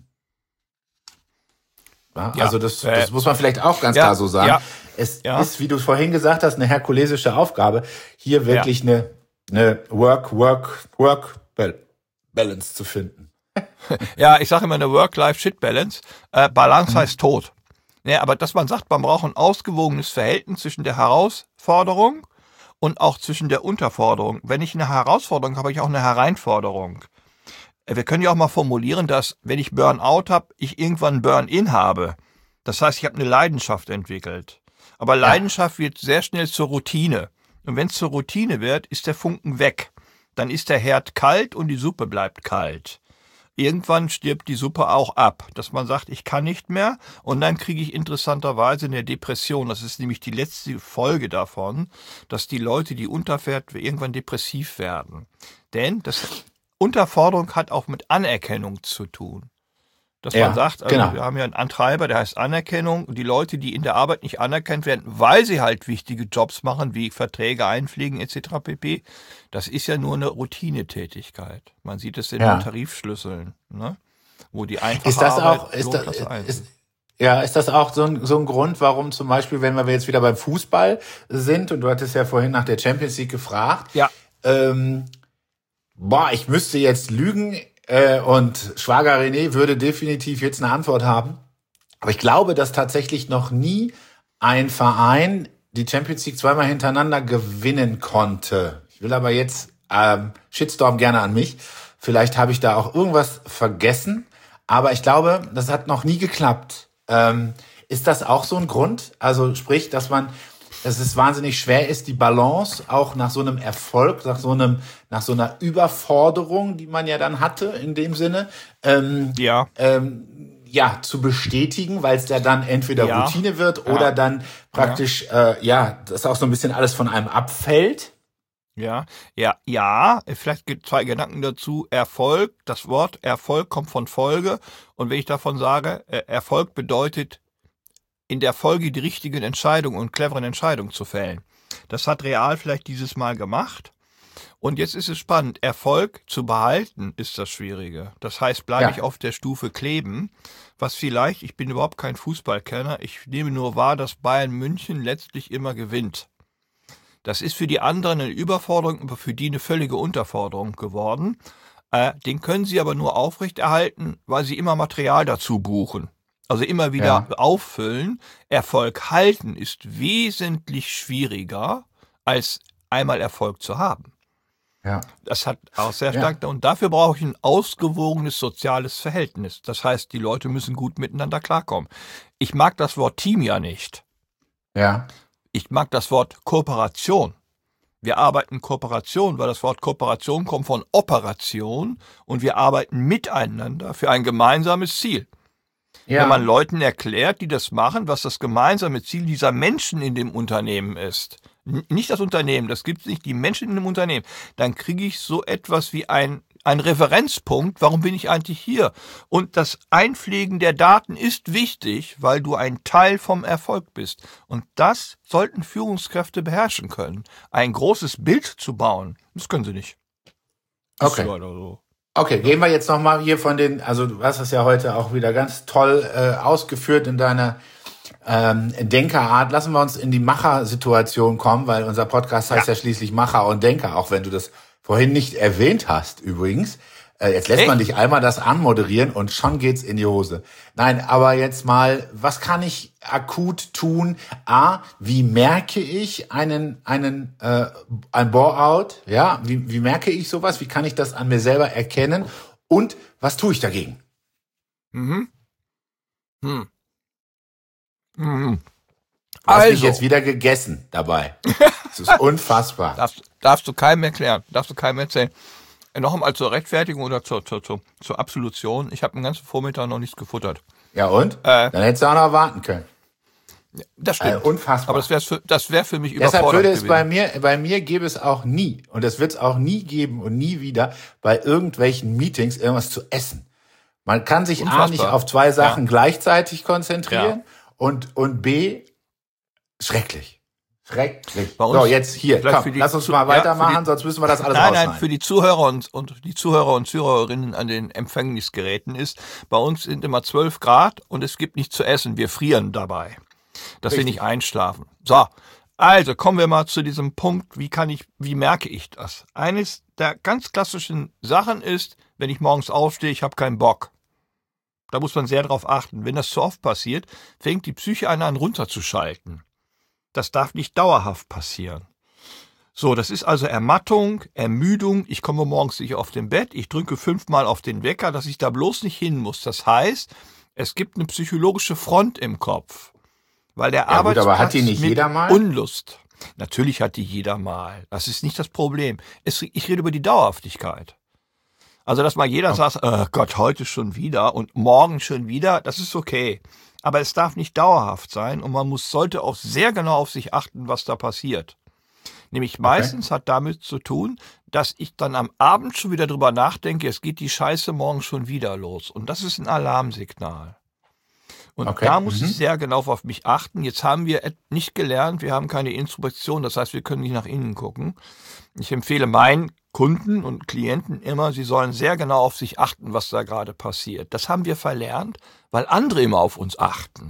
Ja, ja, also das, das muss man vielleicht auch ganz ja, klar so sagen. Ja, es ja. ist, wie du vorhin gesagt hast, eine herkulesische Aufgabe, hier wirklich ja. eine, eine Work, Work, Work Balance zu finden. Ja, ich sage immer eine Work-Life-Shit-Balance. Äh, Balance mhm. heißt Tod. Ja, aber dass man sagt, man braucht ein ausgewogenes Verhältnis zwischen der Herausforderung und auch zwischen der Unterforderung. Wenn ich eine Herausforderung habe, habe ich auch eine Hereinforderung. Wir können ja auch mal formulieren, dass, wenn ich Burnout habe, ich irgendwann Burn-in habe. Das heißt, ich habe eine Leidenschaft entwickelt. Aber Leidenschaft ja. wird sehr schnell zur Routine. Und wenn es zur Routine wird, ist der Funken weg. Dann ist der Herd kalt und die Suppe bleibt kalt. Irgendwann stirbt die Suppe auch ab, dass man sagt, ich kann nicht mehr. Und dann kriege ich interessanterweise eine Depression. Das ist nämlich die letzte Folge davon, dass die Leute, die unterfährt, irgendwann depressiv werden. Denn das Unterforderung hat auch mit Anerkennung zu tun. Dass ja, man sagt, also genau. wir haben ja einen Antreiber, der heißt Anerkennung. Und die Leute, die in der Arbeit nicht anerkannt werden, weil sie halt wichtige Jobs machen, wie Verträge einpflegen et cetera pp., das ist ja nur eine Routinetätigkeit. Man sieht es in ja. den Tarifschlüsseln, ne? Wo die einfache ist das Arbeit auch, ist das, ist, ja, ist das auch so ein, so ein Grund, warum zum Beispiel, wenn wir jetzt wieder beim Fußball sind, und du hattest ja vorhin nach der Champions League gefragt, ja. ähm, boah, ich müsste jetzt lügen äh, und Schwager René würde definitiv jetzt eine Antwort haben. Aber ich glaube, dass tatsächlich noch nie ein Verein die Champions League zweimal hintereinander gewinnen konnte. Ich will aber jetzt ähm, Shitstorm gerne an mich. Vielleicht habe ich da auch irgendwas vergessen. Aber ich glaube, das hat noch nie geklappt. Ähm, ist das auch so ein Grund? Also sprich, dass man dass es wahnsinnig schwer ist, die Balance auch nach so einem Erfolg, nach so einem, nach so einer Überforderung, die man ja dann hatte in dem Sinne, ähm, ja, ähm, ja, zu bestätigen, weil es ja dann entweder ja. Routine wird oder ja. dann praktisch, ja. Äh, ja, dass auch so ein bisschen alles von einem abfällt. Ja, ja, ja, vielleicht gibt zwei Gedanken dazu. Erfolg, das Wort Erfolg kommt von Folge. Und wenn ich davon sage, Erfolg bedeutet, in der Folge die richtigen Entscheidungen und cleveren Entscheidungen zu fällen. Das hat Real vielleicht dieses Mal gemacht. Und jetzt ist es spannend. Erfolg zu behalten ist das Schwierige. Das heißt, bleibe ja. ich auf der Stufe kleben, was vielleicht, ich bin überhaupt kein Fußballkenner, ich nehme nur wahr, dass Bayern München letztlich immer gewinnt. Das ist für die anderen eine Überforderung, aber für die eine völlige Unterforderung geworden. Äh, den können sie aber nur aufrechterhalten, weil sie immer Material dazu buchen. Also immer wieder ja. auffüllen. Erfolg halten ist wesentlich schwieriger, als einmal Erfolg zu haben. Ja. Das hat auch sehr stark, ja. und dafür brauche ich ein ausgewogenes soziales Verhältnis. Das heißt, die Leute müssen gut miteinander klarkommen. Ich mag das Wort Team ja nicht. Ja. Ich mag das Wort Kooperation. Wir arbeiten Kooperation, weil das Wort Kooperation kommt von Operation und wir arbeiten miteinander für ein gemeinsames Ziel. Ja. Wenn man Leuten erklärt, die das machen, was das gemeinsame Ziel dieser Menschen in dem Unternehmen ist. N- Nicht das Unternehmen, das gibt's nicht, die Menschen in dem Unternehmen. Dann kriege ich so etwas wie ein, ein Referenzpunkt, warum bin ich eigentlich hier? Und das Einpflegen der Daten ist wichtig, weil du ein Teil vom Erfolg bist. Und das sollten Führungskräfte beherrschen können. Ein großes Bild zu bauen, das können sie nicht. Das Okay. ist leider so. Okay, gehen wir jetzt nochmal hier von den, also du hast es ja heute auch wieder ganz toll äh, ausgeführt in deiner ähm, Denkerart. Lassen wir uns in die Machersituation kommen, weil unser Podcast heißt ja, ja schließlich Macher und Denker, auch wenn du das vorhin nicht erwähnt hast übrigens. Äh, jetzt lässt Echt? man dich einmal das anmoderieren und schon geht's in die Hose. Nein, aber jetzt mal, was kann ich akut tun? A, wie merke ich einen einen äh, ein Bore-out? Ja, wie wie merke ich sowas? Wie kann ich das an mir selber erkennen? Und was tue ich dagegen? Mhm. Hm. Mhm. Du hast mich Also. jetzt wieder gegessen dabei. Das ist unfassbar. Darfst, darfst du keinem erklären, darfst du keinem erzählen. Noch einmal zur Rechtfertigung oder zur, zur, zur, zur Absolution. Ich habe den ganzen Vormittag noch nichts gefuttert. Ja und? Äh, Dann hättest du auch noch warten können. Das stimmt. Äh, unfassbar. Aber das wäre für, das wär für mich Deshalb überfordernd würde es gewesen. bei mir, bei mir gäbe es auch nie, und das wird es auch nie geben und nie wieder, bei irgendwelchen Meetings irgendwas zu essen. Man kann sich Unfassbar. A, nicht auf zwei Sachen Ja. gleichzeitig konzentrieren Ja. und, und B, schrecklich. Schrecklich. Bei uns So, jetzt hier, vielleicht komm, für die lass uns Zu- mal ja, weitermachen, für die- sonst müssen wir das alles Nein, rausschneiden. nein, für die Zuhörer und, und die Zuhörer und Zuhörerinnen an den Empfängnisgeräten ist, bei uns sind immer zwölf Grad und es gibt nichts zu essen. Wir frieren dabei, dass wir Richtig. nicht einschlafen. So, also kommen wir mal zu diesem Punkt, wie kann ich, wie merke ich das? Eines der ganz klassischen Sachen ist, wenn ich morgens aufstehe, ich habe keinen Bock. Da muss man sehr drauf achten. Wenn das zu oft passiert, fängt die Psyche an, an runterzuschalten. Das darf nicht dauerhaft passieren. So, das ist also Ermattung, Ermüdung. Ich komme morgens nicht auf dem Bett. Ich drücke fünfmal auf den Wecker, dass ich da bloß nicht hin muss. Das heißt, es gibt eine psychologische Front im Kopf. Weil der Ja, gut, Arbeitsplatz aber hat die nicht mit jeder mal? Unlust. Natürlich hat die jeder mal. Das ist nicht das Problem. Es, ich rede über die Dauerhaftigkeit. Also, dass mal jeder sagt, oh Gott, heute schon wieder und morgen schon wieder, das ist okay. Aber es darf nicht dauerhaft sein und man muss, sollte auch sehr genau auf sich achten, was da passiert. Nämlich meistens hat damit zu tun, dass ich dann am Abend schon wieder drüber nachdenke, es geht die Scheiße morgen schon wieder los. Und das ist ein Alarmsignal. Und Okay. da muss Mhm. ich sehr genau auf mich achten. Jetzt haben wir nicht gelernt, wir haben keine Introspection, das heißt, wir können nicht nach innen gucken. Ich empfehle meinen Kunden und Klienten immer, sie sollen sehr genau auf sich achten, was da gerade passiert. Das haben wir verlernt, weil andere immer auf uns achten.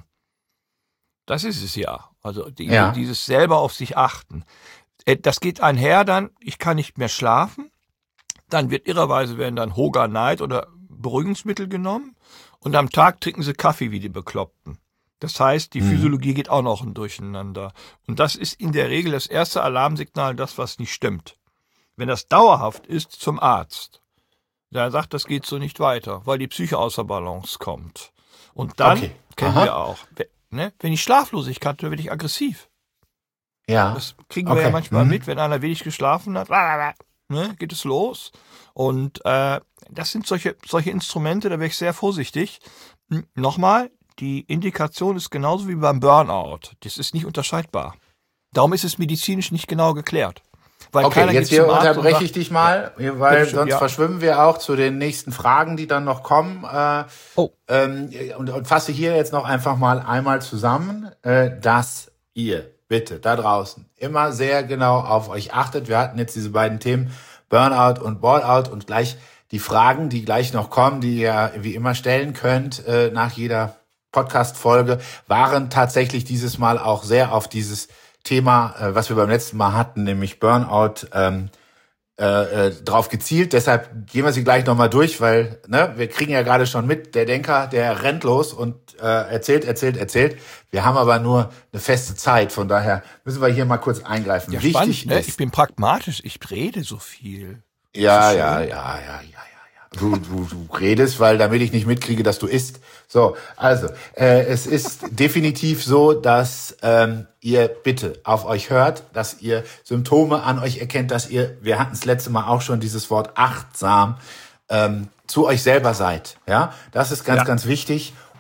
Das ist es ja. Also die, Ja. dieses selber auf sich achten. Äh, Das geht einher dann, ich kann nicht mehr schlafen. Dann wird irrerweise werden dann Hoga Night oder Beruhigungsmittel genommen. Und am Tag trinken sie Kaffee wie die Bekloppten. Das heißt, die Mhm. Physiologie geht auch noch durcheinander. Und das ist in der Regel das erste Alarmsignal, das, was nicht stimmt. Wenn das dauerhaft ist, zum Arzt. Der sagt, das geht so nicht weiter, weil die Psyche außer Balance kommt. Und dann, Okay. kennen Aha. wir auch, we- ne, wenn ich Schlaflosigkeit habe, werde ich aggressiv. Ja. Das kriegen wir Okay. ja manchmal Mhm. mit, wenn einer wenig geschlafen hat, ne, geht es los. Und äh, das sind solche, solche Instrumente, da wäre ich sehr vorsichtig. Hm, Nochmal, die Indikation ist genauso wie beim Burnout. Das ist nicht unterscheidbar. Darum ist es medizinisch nicht genau geklärt. Weil Okay, keiner jetzt geht hier zum Arzt und unterbreche sagt, ich dich mal, weil Bitteschön, sonst ja. verschwimmen wir auch zu den nächsten Fragen, die dann noch kommen. Äh, Oh. ähm, und, und fasse hier jetzt noch einfach mal einmal zusammen, äh, dass ihr bitte da draußen immer sehr genau auf euch achtet. Wir hatten jetzt diese beiden Themen Burnout und Ballout und gleich die Fragen, die gleich noch kommen, die ihr wie immer stellen könnt äh, nach jeder Podcast-Folge, waren tatsächlich dieses Mal auch sehr auf dieses Thema, äh, was wir beim letzten Mal hatten, nämlich Burnout, ähm, äh, äh, drauf gezielt. Deshalb gehen wir sie gleich nochmal durch, weil ne, wir kriegen ja gerade schon mit, der Denker, der rennt los und äh, erzählt, erzählt, erzählt. Wir haben aber nur eine feste Zeit, von daher müssen wir hier mal kurz eingreifen. ja, Wichtig spannend, ne? ist, Ich bin pragmatisch, ich rede so viel. ja, Das ist ja, schön. ja, ja, ja, ja, ja. Du, du, du redest, weil damit ich nicht mitkriege, dass du isst. So, also, äh, es ist definitiv so, dass ähm, ihr bitte auf euch hört, dass ihr Symptome an euch erkennt, dass ihr, wir hatten es letzte Mal auch schon, dieses Wort achtsam, ähm, zu euch selber seid. Ja, das ist ganz, Ja. ganz wichtig.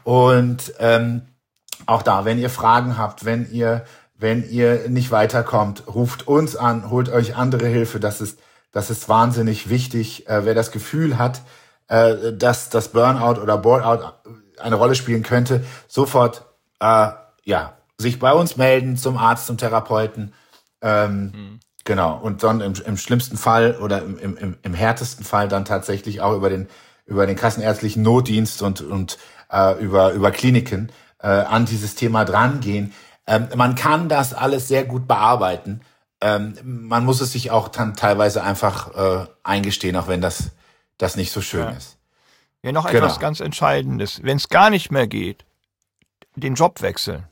Und ähm, auch da, wenn ihr Fragen habt, wenn ihr wenn ihr nicht weiterkommt, ruft uns an, holt euch andere Hilfe. Das ist das ist wahnsinnig wichtig. Äh, wer das Gefühl hat, äh, dass das Burnout oder Boreout eine Rolle spielen könnte, sofort äh, ja sich bei uns melden, zum Arzt, zum Therapeuten. Ähm, mhm. Genau. Und dann im, im schlimmsten Fall oder im, im, im härtesten Fall dann tatsächlich auch über den über den kassenärztlichen Notdienst und und äh, über über Kliniken äh, an dieses Thema drangehen. Ähm, man kann das alles sehr gut bearbeiten. Ähm, man muss es sich auch dann teilweise einfach äh, eingestehen, auch wenn das das nicht so schön ja. ist. Ja, noch Genau. etwas ganz Entscheidendes. Wenn es gar nicht mehr geht, den Job wechseln.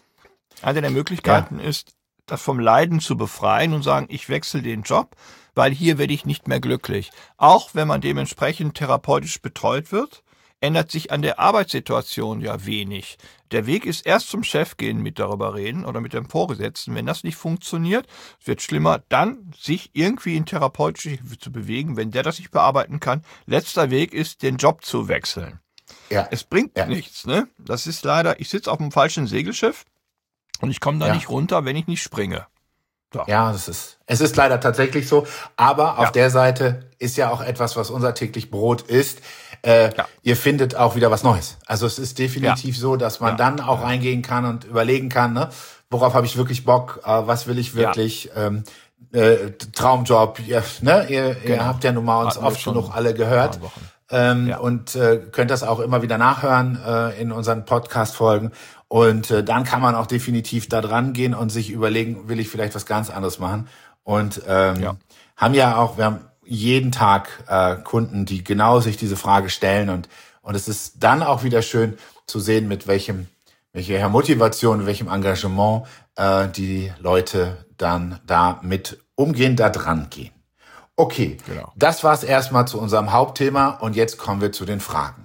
Eine der Möglichkeiten ja. ist, das vom Leiden zu befreien und sagen, ich wechsle den Job, weil hier werde ich nicht mehr glücklich. Auch wenn man dementsprechend therapeutisch betreut wird, ändert sich an der Arbeitssituation ja wenig. Der Weg ist erst zum Chef gehen, mit darüber reden oder mit dem Vorgesetzten. Wenn das nicht funktioniert, wird schlimmer, dann sich irgendwie in therapeutische Hilfe zu bewegen, wenn der das nicht bearbeiten kann. Letzter Weg ist, den Job zu wechseln. Ja. Es bringt ja. nichts, ne? Das ist leider, ich sitze auf einem falschen Segelschiff und ich komme da ja. nicht runter, wenn ich nicht springe. So. Ja, das ist, es ist leider tatsächlich so. Aber auf ja. der Seite ist ja auch etwas, was unser täglich Brot ist. Äh, ja. Ihr findet auch wieder was Neues. Also es ist definitiv ja. so, dass man ja. dann auch ja. reingehen kann und überlegen kann, ne, worauf habe ich wirklich Bock, äh, was will ich wirklich, ja. ähm, äh, Traumjob, ja, ne, ihr, genau. ihr habt ja nun mal uns Hatten oft genug alle gehört ähm, ja. und äh, könnt das auch immer wieder nachhören äh, in unseren Podcast-Folgen. Und äh, dann kann man auch definitiv da dran gehen und sich überlegen, will ich vielleicht was ganz anderes machen. Und ähm, ja. haben ja auch, wir haben jeden Tag äh, Kunden, die genau sich diese Frage stellen. Und und es ist dann auch wieder schön zu sehen, mit welchem welcher Motivation, mit welchem Engagement äh, die Leute dann da mit umgehen, da dran gehen. Okay, genau. Das war's erstmal zu unserem Hauptthema. Und jetzt kommen wir zu den Fragen.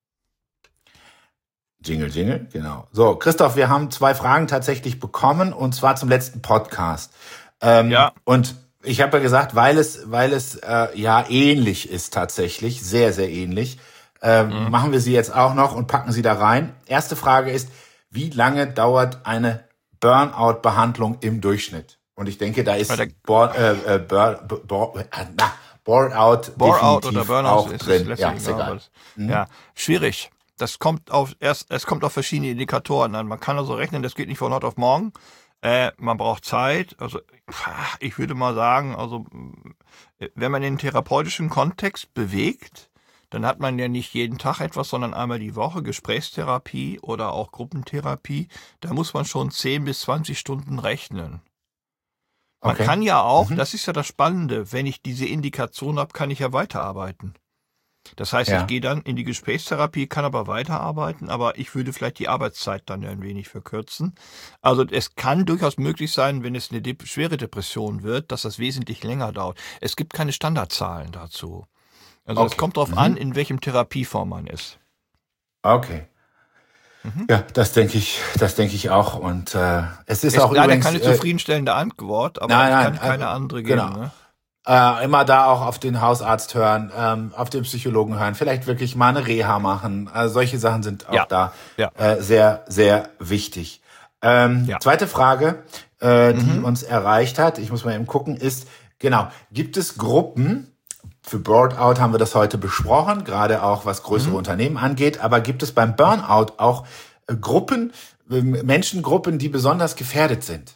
Jingle, Jingle, genau. So, Christoph, wir haben zwei Fragen tatsächlich bekommen, und zwar zum letzten Podcast. Ähm, ja. Und ich habe ja gesagt, weil es, weil es äh, ja ähnlich ist tatsächlich, sehr, sehr ähnlich, äh, mhm. machen wir sie jetzt auch noch und packen sie da rein. Erste Frage ist, wie lange dauert eine Burnout-Behandlung im Durchschnitt? Und ich denke, da ist Board, äh, äh, Bur, Bur, äh, na, Boreout Boreout oder Burnout auch ist drin. Lässig, ja, ist egal. Aber, mhm. ja, schwierig. Das kommt auf erst, es kommt auf verschiedene Indikatoren an. Man kann also rechnen, das geht nicht von heute auf morgen. Äh, man braucht Zeit. Also ich würde mal sagen, also wenn man den therapeutischen Kontext bewegt, dann hat man ja nicht jeden Tag etwas, sondern einmal die Woche Gesprächstherapie oder auch Gruppentherapie. Da muss man schon zehn bis zwanzig Stunden rechnen. Man okay. kann ja auch, mhm. das ist ja das Spannende, wenn ich diese Indikation habe, kann ich ja weiterarbeiten. Das heißt, ja. ich gehe dann in die Gesprächstherapie, kann aber weiterarbeiten, aber ich würde vielleicht die Arbeitszeit dann ein wenig verkürzen. Also es kann durchaus möglich sein, wenn es eine de- schwere Depression wird, dass das wesentlich länger dauert. Es gibt keine Standardzahlen dazu. Also es okay. kommt darauf mhm. an, in welchem Therapieform man ist. Okay. Mhm. Ja, das denke ich, das denke ich auch. Und äh, es ist, ist auch leider übrigens keine äh, zufriedenstellende Antwort, aber nein, ich kann nein, keine äh, andere geben. Genau. Ne? Äh, immer da auch auf den Hausarzt hören, ähm, auf den Psychologen hören, vielleicht wirklich mal eine Reha machen. Also solche Sachen sind auch ja. da ja. Äh, sehr, sehr wichtig. Ähm, ja. Zweite Frage, äh, die mhm. uns erreicht hat, ich muss mal eben gucken, ist, genau, gibt es Gruppen, für Burnout haben wir das heute besprochen, gerade auch was größere mhm. Unternehmen angeht, aber gibt es beim Burnout auch äh, Gruppen, äh, Menschengruppen, die besonders gefährdet sind?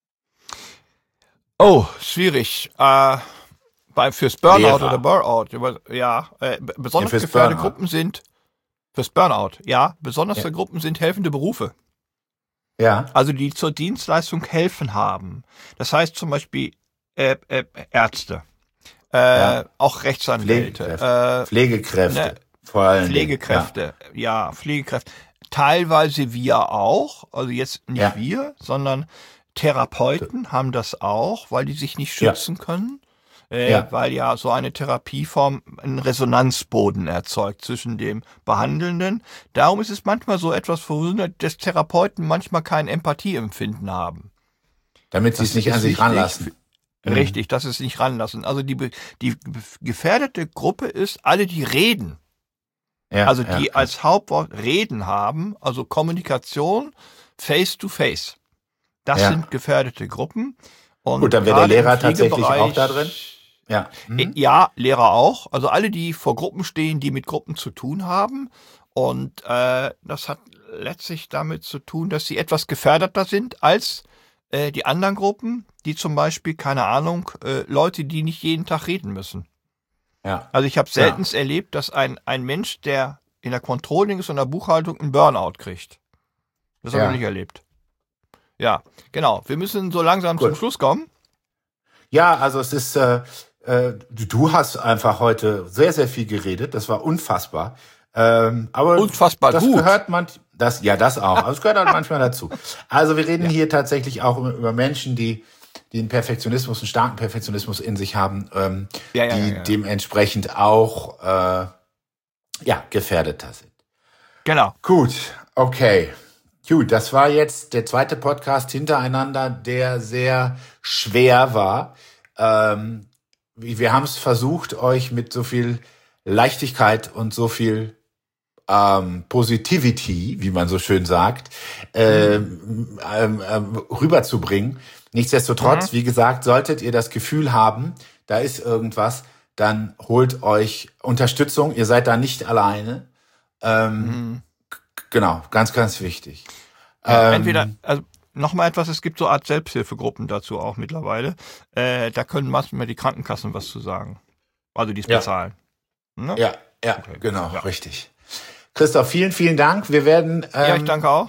Oh, schwierig. Äh, bei, fürs Burnout Lehrer. oder Burnout, ja, äh, besonders ja, gefährdete Burnout. Gruppen sind, fürs Burnout, ja, besonders ja. für Gruppen sind helfende Berufe. Ja. Also die zur Dienstleistung helfen haben. Das heißt zum Beispiel äh, äh, Ärzte, äh, ja. auch Rechtsanwälte, Pflegekräfte, äh, Pflegekräfte ne, vor allem. Pflegekräfte, ja. ja, Pflegekräfte. Teilweise wir auch, also jetzt nicht ja. wir, sondern Therapeuten haben das auch, weil die sich nicht schützen ja. können, äh, ja. weil ja so eine Therapieform einen Resonanzboden erzeugt zwischen dem Behandelnden. Darum ist es manchmal so etwas verwundert, dass Therapeuten manchmal kein Empathieempfinden haben. Damit sie es nicht an sich ranlassen. Richtig, dass es nicht ranlassen. Also die, die gefährdete Gruppe ist alle, die reden. Ja, Also ja, die ja. als Hauptwort Reden haben, also Kommunikation face to face. Das Ja. sind gefährdete Gruppen. Und Gut, dann wäre der gerade im Lehrer tatsächlich auch Pflegebereich- da drin. Ja. Äh, Mhm. Ja, Lehrer auch. Also alle, die vor Gruppen stehen, die mit Gruppen zu tun haben. Und äh, das hat letztlich damit zu tun, dass sie etwas gefährdeter sind als äh, die anderen Gruppen, die zum Beispiel, keine Ahnung, äh, Leute, die nicht jeden Tag reden müssen. Ja. Also ich habe selten erlebt, dass ein, ein Mensch, der in der Controlling ist und der Buchhaltung, einen Burnout kriegt. Das habe Ja. ich nicht erlebt. Ja, genau. Wir müssen so langsam Gut. zum Schluss kommen. Ja, also es ist, äh, äh, du du hast einfach heute sehr, sehr viel geredet. Das war unfassbar. Ähm, aber Unfassbar das gut. gehört man, das, ja, das auch. Aber es gehört halt manchmal dazu. Also wir reden hier tatsächlich auch über, über Menschen, die, die einen Perfektionismus, einen starken Perfektionismus in sich haben, ähm, Ja, ja, die ja, ja. dementsprechend auch, äh, ja, gefährdeter sind. Genau. Gut, okay. Gut, das war jetzt der zweite Podcast hintereinander, der sehr schwer war. Ähm, wir haben es versucht, euch mit so viel Leichtigkeit und so viel ähm, Positivity, wie man so schön sagt, ähm, ähm, ähm, rüberzubringen. Nichtsdestotrotz, wie gesagt, solltet ihr das Gefühl haben, da ist irgendwas, dann holt euch Unterstützung. Ihr seid da nicht alleine. Ähm, g- Genau, ganz, ganz wichtig. Ja, Ähm, entweder, also nochmal etwas, es gibt so Art Selbsthilfegruppen dazu auch mittlerweile. Äh, da können manchmal die Krankenkassen was zu sagen. Also die es Ja. bezahlen. Ne? Ja, ja, Okay. genau, Ja. richtig. Christoph, vielen, vielen Dank. Wir werden ähm, Ja, ich danke auch.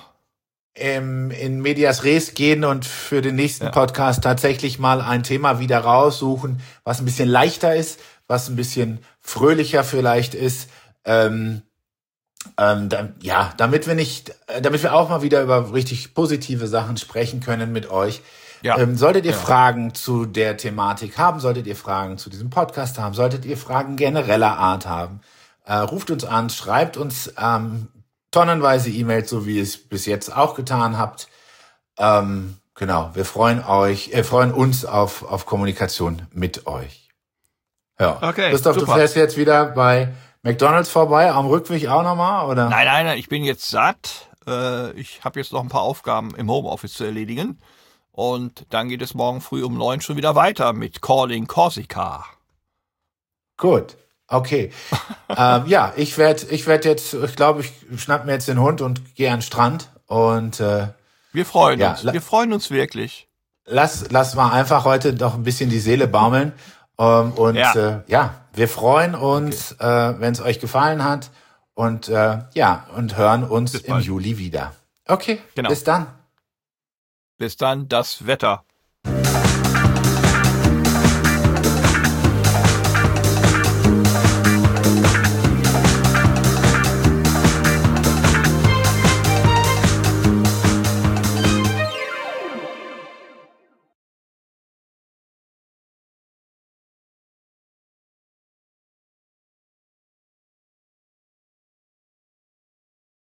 im, in Medias Res gehen und für den nächsten Ja. Podcast tatsächlich mal ein Thema wieder raussuchen, was ein bisschen leichter ist, was ein bisschen fröhlicher vielleicht ist. Ähm, ähm, da, ja, damit wir nicht, äh, damit wir auch mal wieder über richtig positive Sachen sprechen können mit euch. Ja. Ähm, solltet ihr Ja. Fragen zu der Thematik haben, solltet ihr Fragen zu diesem Podcast haben, solltet ihr Fragen genereller Art haben, äh, ruft uns an, schreibt uns ähm, tonnenweise E-Mails, so wie ihr es bis jetzt auch getan habt. Ähm, genau, wir freuen euch, äh, freuen uns auf, auf Kommunikation mit euch. Ja. Okay, Christoph, super. du fährst jetzt wieder bei McDonald's vorbei, am Rückweg auch nochmal, oder? Nein, nein, nein, ich bin jetzt satt. Äh, ich habe jetzt noch ein paar Aufgaben im Homeoffice zu erledigen. Und dann geht es morgen früh um neun schon wieder weiter mit Calling Corsica. Gut, okay. ähm, ja, ich werde ich werd jetzt, ich glaube, ich schnapp mir jetzt den Hund und gehe an den Strand und äh, Wir freuen Ja, uns. la- Wir freuen uns wirklich. lass, lass mal einfach heute doch ein bisschen die Seele baumeln. Ähm, und Ja. ja. Äh, ja, wir freuen uns, äh, wenn es euch gefallen hat und äh, ja, und hören uns Bis im bald. Juli wieder. Okay, Genau. bis dann. Bis dann, das Wetter.